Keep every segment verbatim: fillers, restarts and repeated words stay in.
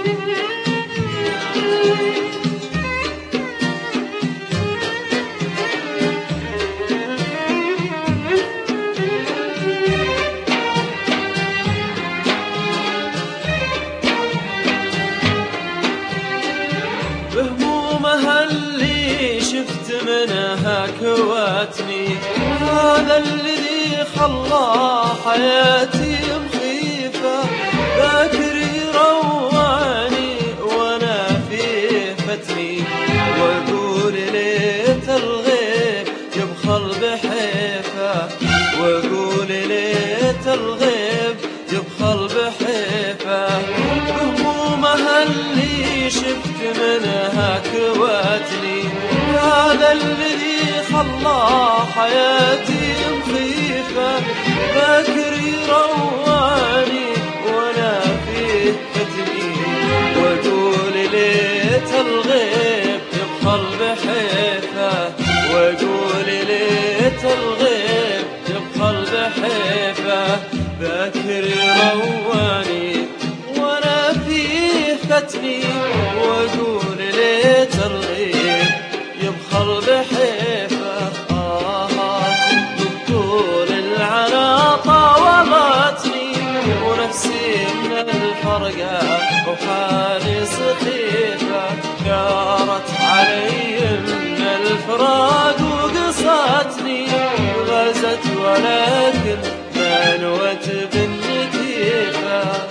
بهمومها اللي شفت منها كواتني، هذا الذي خلى حياتي مخيفة. باكر يروعني وانا فيه فتني، واقول ليت الغيب يبخل بحيفه، واقول ليت الغيب يبخل بحيفه. بهمومها اللي شفت منها كواتني، هذا الذي خلى حياتي مخيفة. باكر يروعني وانا فيه فتني، واقول ليت الغيب يبخل بحيفه، واقول ليت الغيب يبخل بحيفه. باكر يروعني وانا فيه فتني، واقول ليت الغيب يبخل بحيفه. آهات من طول العنا طاولتني، ونفسي من الفرقة وحالي سخيفة. جارت علي من الفراق وقصتني، غزت ولكن ما نوت بالنكيفة.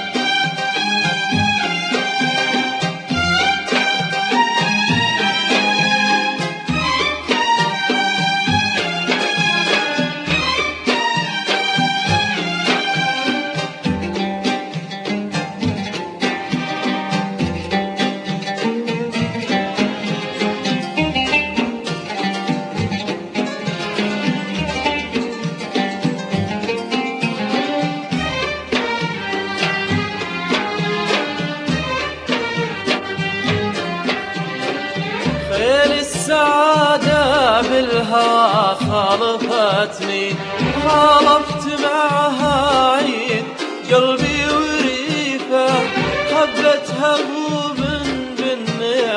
السعادة بالهوى خالفتني، خالفت معها عيد قلبي وريفة. حبتها هبوب بالنية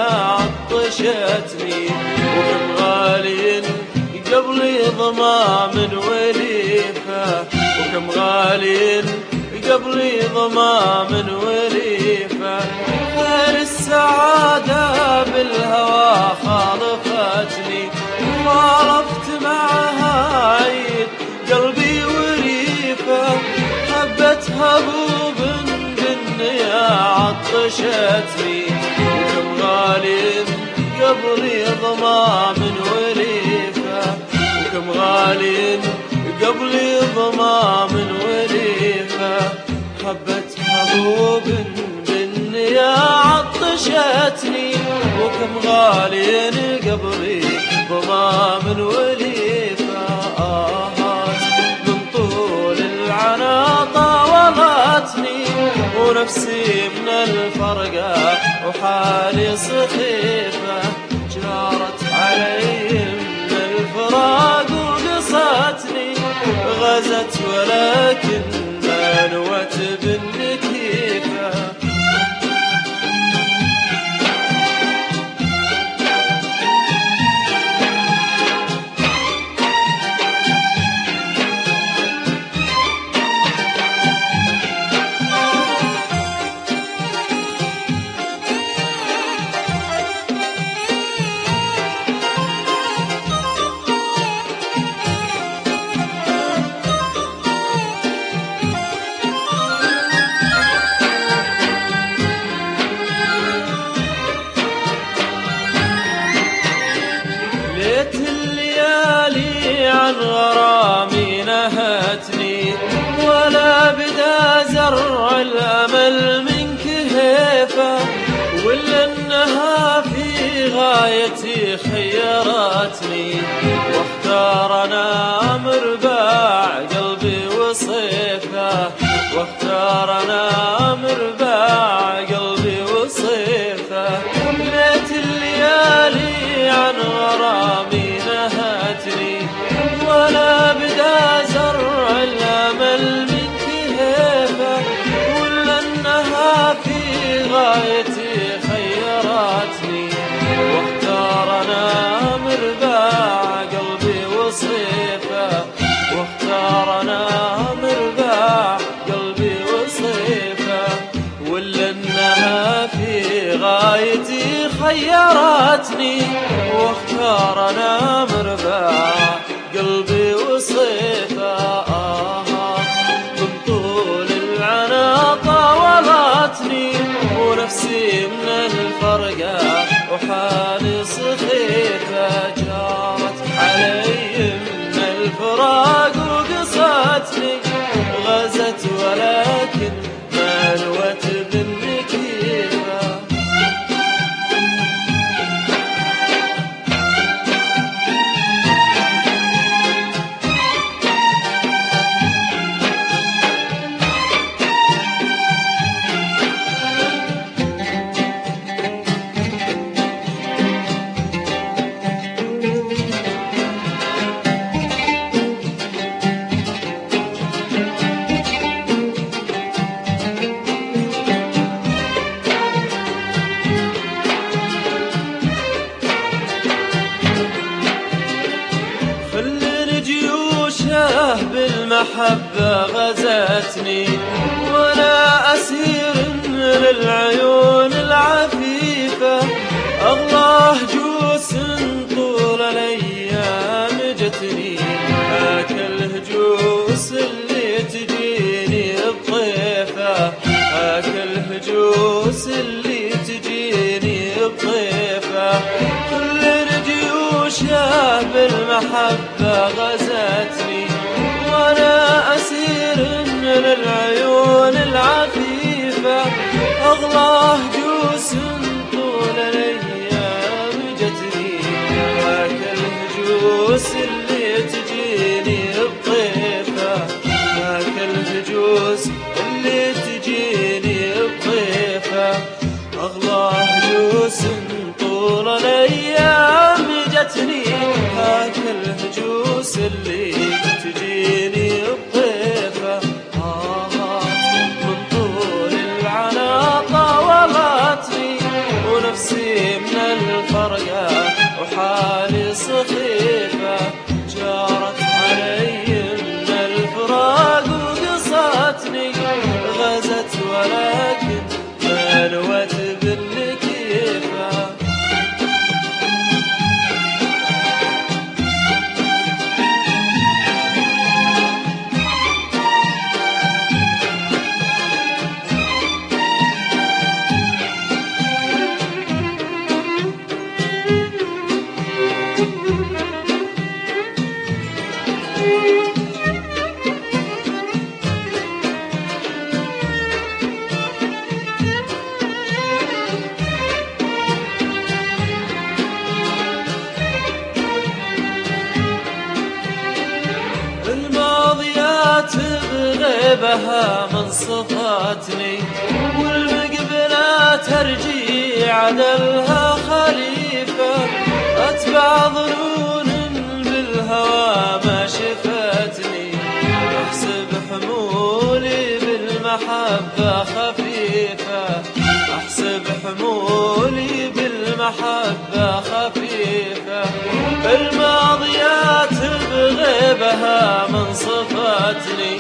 عطشتني، وكم غالي قبلي ضمام وليفة، وكم غالي قبلي ضمام وليفة. خير السعادة بالهوى خالفتني، خالفت معها عيد قلبي وريفة. حبتها هبوب بالنية عطشتني، وكم غالي قبلي ضمام وليفة، وكم غالي قبلي ضمام وليفة. حبتها هبوب بالنية عطشتني، وكم غالي قبلي ضمام وليفة. آهات من طول العنا طاولتني، ونفسي من الفرقة وحالي سخيفة. جارت علي من الفراق وقصتني، غزت ولكن ما نوت بالنكيفة. عن غرامي نهتني، ولا بدا زرع الأمل من كهيفة. ولا انها في غايتي خيرتني، واختار انا مرباع قلبي وصيفه، واختار انا مرباع قلبي وصيفه. ليت الليالي عن غرامي نهتني، ولا بدا زرع الامل من كهيفه. ولا انها في غايتي نهايتي خيرتني واختار انا مربع قلبي وصيفه. آه من طول العنا طاولتني ونفسي من الفرقة وحالي سخيفة. جارت علي من الفراق وقصتني غزت ولكن ما نوت بالنكيفة. بالمحبة غزتني وانا اسير للعيون العفيفة. اغلى هجوس طول الايام جتني هاك الهجوس اللي تجيني بطيفة. هاك الهجوس اللي تجيني بطيفة. كل رجيوشها بالمحبة غزتني وانا اسير للعيون العفيفة. اغلى هجوس طول الايام جتني هاك الهجوس اللي تجيني بطيفة. هاك الهجوس اللي تجيني بطيفة. اغلى هجوس طول الايام جتني هاك الهجوس اللي تجيني بطيفة. آه من طول العنا طاولتني ونفسي من الفرقة وحالي سخيفة. جارت علي من الفراق وقصتني غزت ولكن ما نوت بالنكيفة. الماضيات بغيبها من صفاتني والمقبلات ترجي عدلها خليفة. أتبع ظنون بالهوى ما شفتني أحسب حمولي بالمحبة خفيفة. أحسب حمولي بالمحبة خفيفة. الماضيات بغيبها من صفاتني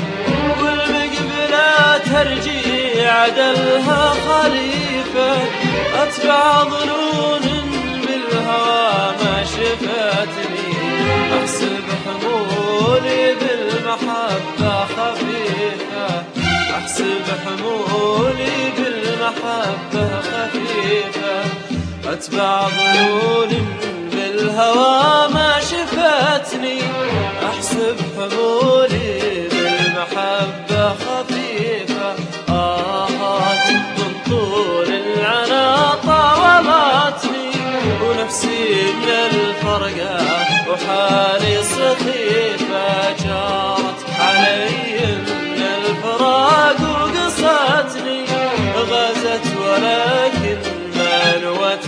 والمقبلات ترجي عدلها خليفة. أتبع ظنون بالهوى ما شفتني أحسب حمولي بالمحبة خفيفة. أحسب حمولي بالمحبة خفيفة. أتبع ظنون بالهوى ما شفتني أحسب حمولي بالمحبة خفيفة. آهات من طول العنا طاولتني ونفسي من الفرقة وحالي سخيفة. جارت علي من الفراق وقصتني غزت ولكن ما نوت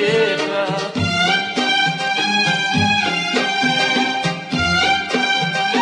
بالنكيفة.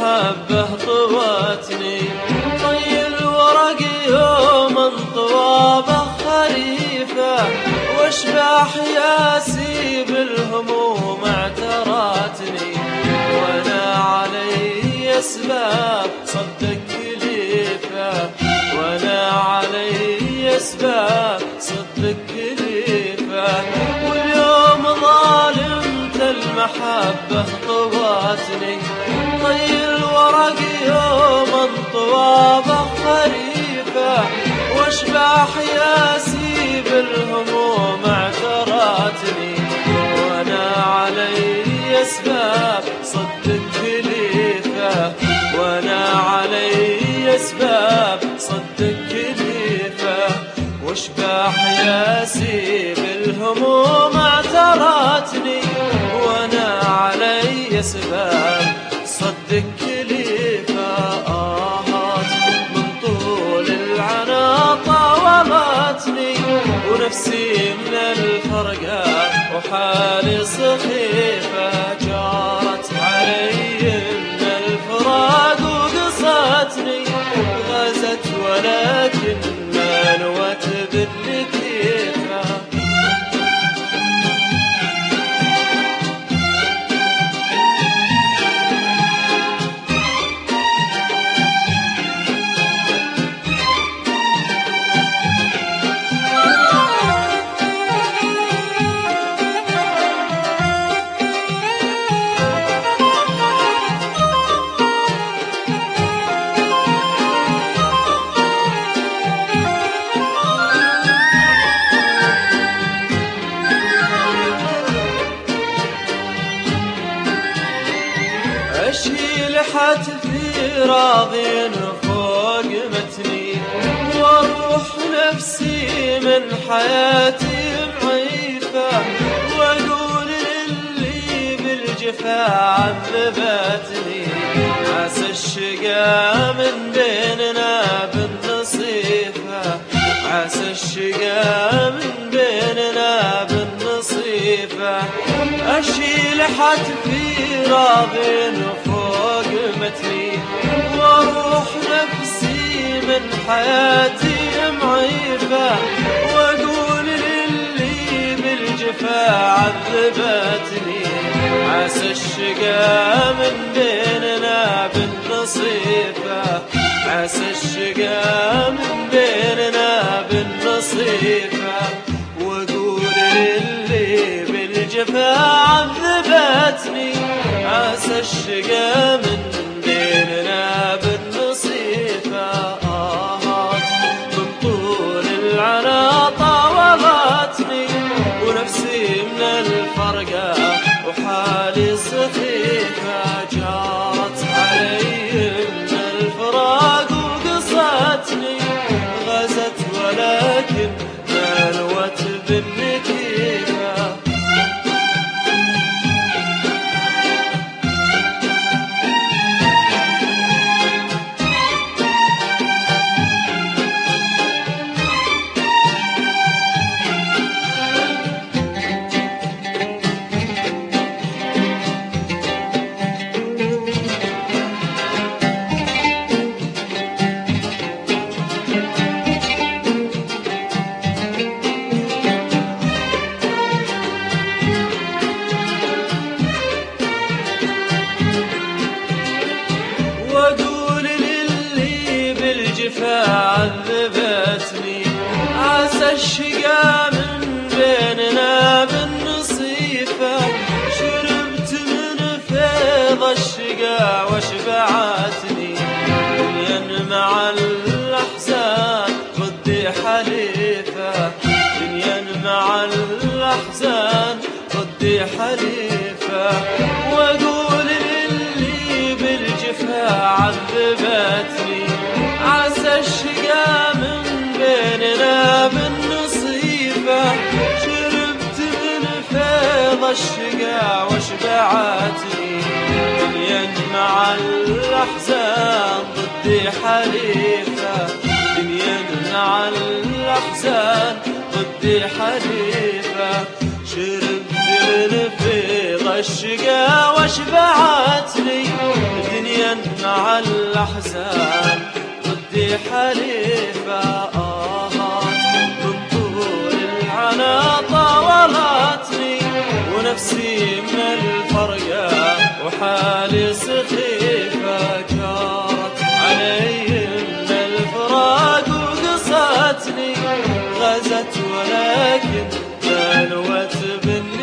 المحبة طوتني، طي الورق يوم انطوابه خريفة، واشباح ياسي بالهموم اعترتني، وانا علي اسباب صدق كليفة، وانا علي اسباب صدق كليفة، واليوم ظالمت المحبة طوتني، طي الورق يوم انطوابه خريفة، واشباح ياسي بالهموم اعترتني، وانا علي اسباب صدق كليفة، وانا علي اسباب صدق كليفة، واشباح ياسي بالهموم اعترتني، وانا علي اسباب صدق كليفة. آهات من طول العنا طاولتني، ونفسي من الفرقة وحالي سخيفة، جارت علي من الفراق وقصتني، غزت ولكن ما نوت باللكيفة. أشيل حتفي راضي فوق متني، واروح نفسي من حياتي معيفة، واقول للي بالجفا عذبتني، عسى الشقا من بيننا بالنصيفة، عسى الشقا من بيننا بالنصيفة، أشيل حتفي راضي فوق متني، واروح نفسي من حياتي معيفة، واقول للي بالجفا عذبتني، عسى الشقا من بيننا بالنصيفة، عسى الشقا من بيننا بالنصيفة، واقول للي بالجفا عذبتني، عسى الشقا من بيننا بالنصيفة. آهات من طول العنا طاولتني، ونفسي من الفرقة وحالي سخيفة، جارت علي من الفراق وقصتني، غزت ولكن ما نوت بالنكيفة. واقول للي بالجفا عذبتني، عسى الشقا من بيننا بالنصيفة، شربت من فيض الشقا واشبعتني، دنيا مع الأحزان ضدي حليفة، دنيا مع الأحزان ضدي حليفة، واقول للي بالجفا عذبتني، عسى الشقا من بيننا بالنصيفة، شربت من فيض الشقا واشبعتني، دنيا مع الأحزان ضدي حليفة، دنيا مع الأحزان ضدي حليفة، شربت من فيض الشقا واشبعتني، دنيا مع الأحزان ضدي حليفة آهات من طول العنا طولتني ونفسي من الفرقة وحالي سخيفة جارت علي من الفراق وقصتني غزت ولكن بلوت بالنسبة